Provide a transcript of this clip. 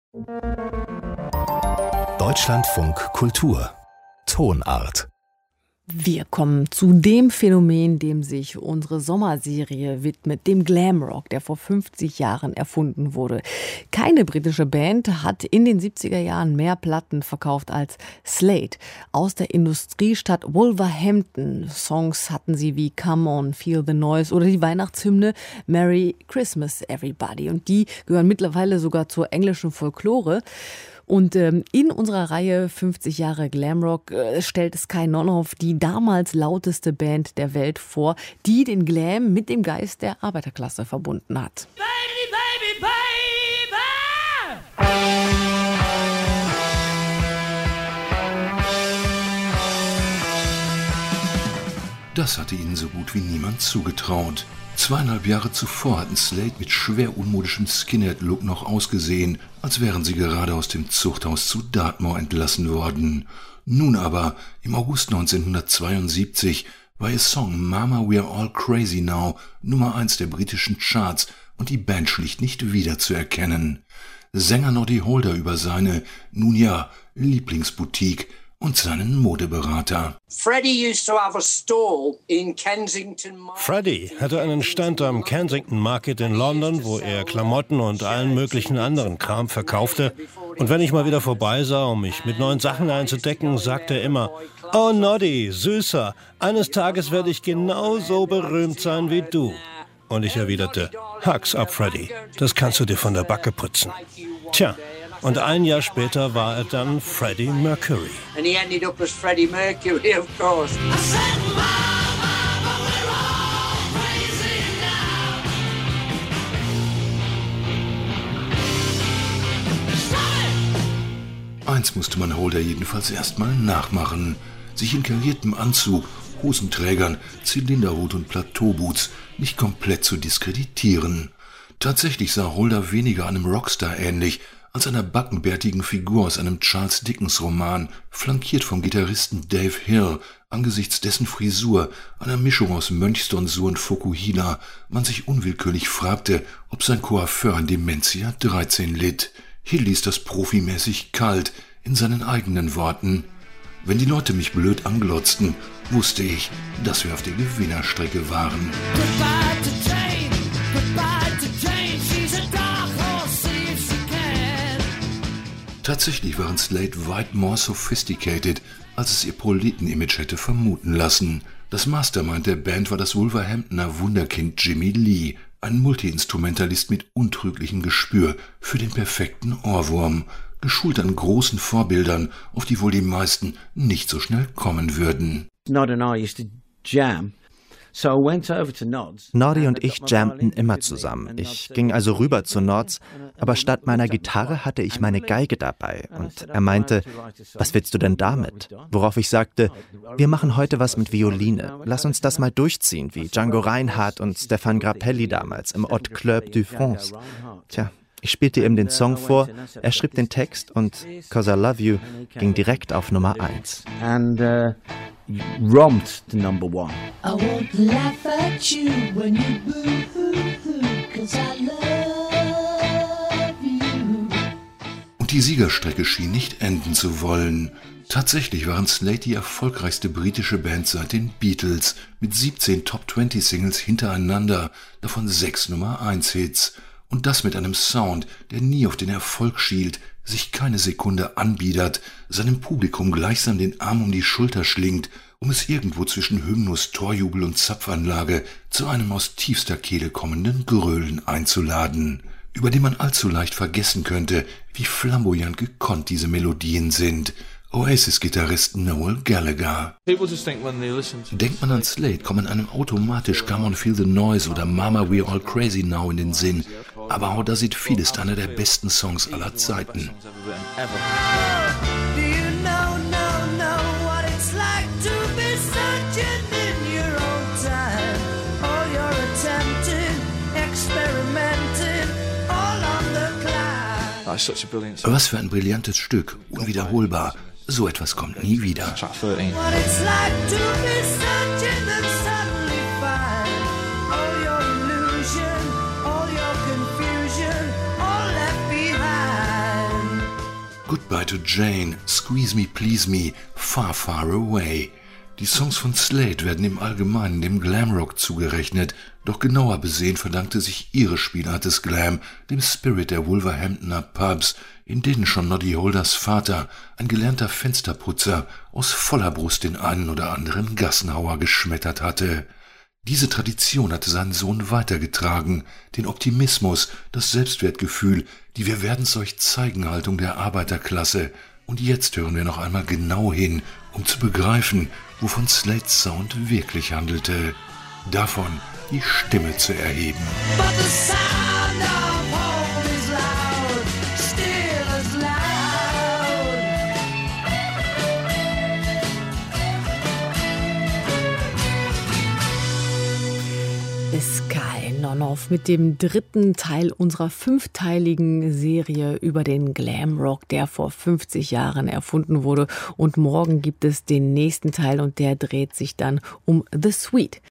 Deutschlandfunk Kultur Tonart. Wir kommen zu dem Phänomen, dem sich unsere Sommerserie widmet, dem Glamrock, der vor 50 Jahren erfunden wurde. Keine britische Band hat in den 70er Jahren mehr Platten verkauft als Slade. Aus der Industriestadt Wolverhampton. Songs hatten sie wie Come On, Feel the Noise oder die Weihnachtshymne Merry Christmas Everybody. Und die gehören mittlerweile sogar zur englischen Folklore. Und in unserer Reihe 50 Jahre Glamrock stellt Sky Nonhoff die damals lauteste Band der Welt vor, die den Glam mit dem Geist der Arbeiterklasse verbunden hat. Baby, baby, baby! Das hatte ihnen so gut wie niemand zugetraut. 2,5 Jahre zuvor hatten Slade mit schwer unmodischem Skinhead-Look noch ausgesehen, als wären sie gerade aus dem Zuchthaus zu Dartmoor entlassen worden. Nun aber, im August 1972, war ihr Song Mama We're All Crazy Now Nummer 1 der britischen Charts und die Band schlicht nicht wiederzuerkennen. Sänger Noddy Holder über seine, nun ja, Lieblingsboutique und seinen Modeberater. Freddie hatte einen Stand am Kensington Market in London, wo er Klamotten und allen möglichen anderen Kram verkaufte. Und wenn ich mal wieder vorbeisah, um mich mit neuen Sachen einzudecken, sagte er immer: "Oh Noddy, Süßer, eines Tages werde ich genauso berühmt sein wie du." Und ich erwiderte: "Hugs up, Freddie, das kannst du dir von der Backe putzen." Tja, und ein Jahr später war er dann Freddie Mercury. And he ended up as Freddie Mercury, of course. Eins musste man Holder jedenfalls erstmal nachmachen. Sich in kariertem Anzug, Hosenträgern, Zylinderhut und Plateauboots nicht komplett zu diskreditieren. Tatsächlich sah Holder weniger einem Rockstar ähnlich, als einer backenbärtigen Figur aus einem Charles Dickens-Roman, flankiert vom Gitarristen Dave Hill, angesichts dessen Frisur, einer Mischung aus Mönchstonsur und Fokuhila, man sich unwillkürlich fragte, ob sein Coiffeur an Dementia 13 litt. Hill ließ das profimäßig kalt, in seinen eigenen Worten: "Wenn die Leute mich blöd anglotzten, wusste ich, dass wir auf der Gewinnerstrecke waren." Tatsächlich waren Slade weit more sophisticated, als es ihr Proleten-Image hätte vermuten lassen. Das Mastermind der Band war das Wolverhamptoner Wunderkind Jimmy Lee, ein Multiinstrumentalist mit untrüglichem Gespür für den perfekten Ohrwurm, geschult an großen Vorbildern, auf die wohl die meisten nicht so schnell kommen würden. Noddy und ich jammten immer zusammen. Ich ging also rüber zu Nods, aber statt meiner Gitarre hatte ich meine Geige dabei. Und er meinte: "Was willst du denn damit?" Worauf ich sagte: "Wir machen heute was mit Violine. Lass uns das mal durchziehen, wie Django Reinhardt und Stéphane Grappelli damals im Hot Club de France." Tja, ich spielte ihm den Song vor, er schrieb den Text und "'Cause I Love You" ging direkt auf Nummer 1. Romped to number 1. I won't laugh at you when you boo-hoo-hoo, 'cause I love you. Und die Siegerstrecke schien nicht enden zu wollen. Tatsächlich waren Slade die erfolgreichste britische Band seit den Beatles, mit 17 Top-20-Singles hintereinander, davon 6 Nummer-1-Hits. Und das mit einem Sound, der nie auf den Erfolg schielt, sich keine Sekunde anbiedert, seinem Publikum gleichsam den Arm um die Schulter schlingt, um es irgendwo zwischen Hymnus, Torjubel und Zapfanlage zu einem aus tiefster Kehle kommenden Gröhlen einzuladen, über den man allzu leicht vergessen könnte, wie flamboyant gekonnt diese Melodien sind. Oasis-Gitarrist Noel Gallagher. Denkt man an Slade, kommen einem automatisch Come On Feel the Noise oder Mama We're All Crazy Now in den Sinn. Aber How Does It Feel ist einer der besten Songs aller Zeiten. Was für ein brillantes Stück, unwiederholbar. So etwas kommt nie wieder. Goodbye to Jane, Squeeze Me, Please Me, Far, Far Away. Die Songs von Slade werden im Allgemeinen dem Glamrock zugerechnet, doch genauer besehen verdankte sich ihre Spielart des Glam dem Spirit der Wolverhamptoner Pubs, in denen schon Noddy Holders Vater, ein gelernter Fensterputzer, aus voller Brust den einen oder anderen Gassenhauer geschmettert hatte. Diese Tradition hatte sein Sohn weitergetragen, den Optimismus, das Selbstwertgefühl, die Wir-werden's-euch-zeigen-Haltung der Arbeiterklasse. Und jetzt hören wir noch einmal genau hin, um zu begreifen, wovon Slade's Sound wirklich handelte. Davon die Stimme zu erheben. But the sound of home is loud, still as loud. Sky Nonoff mit dem dritten Teil unserer 5-teiligen Serie über den Glamrock, der vor 50 Jahren erfunden wurde. Und morgen gibt es den nächsten Teil und der dreht sich dann um The Sweet.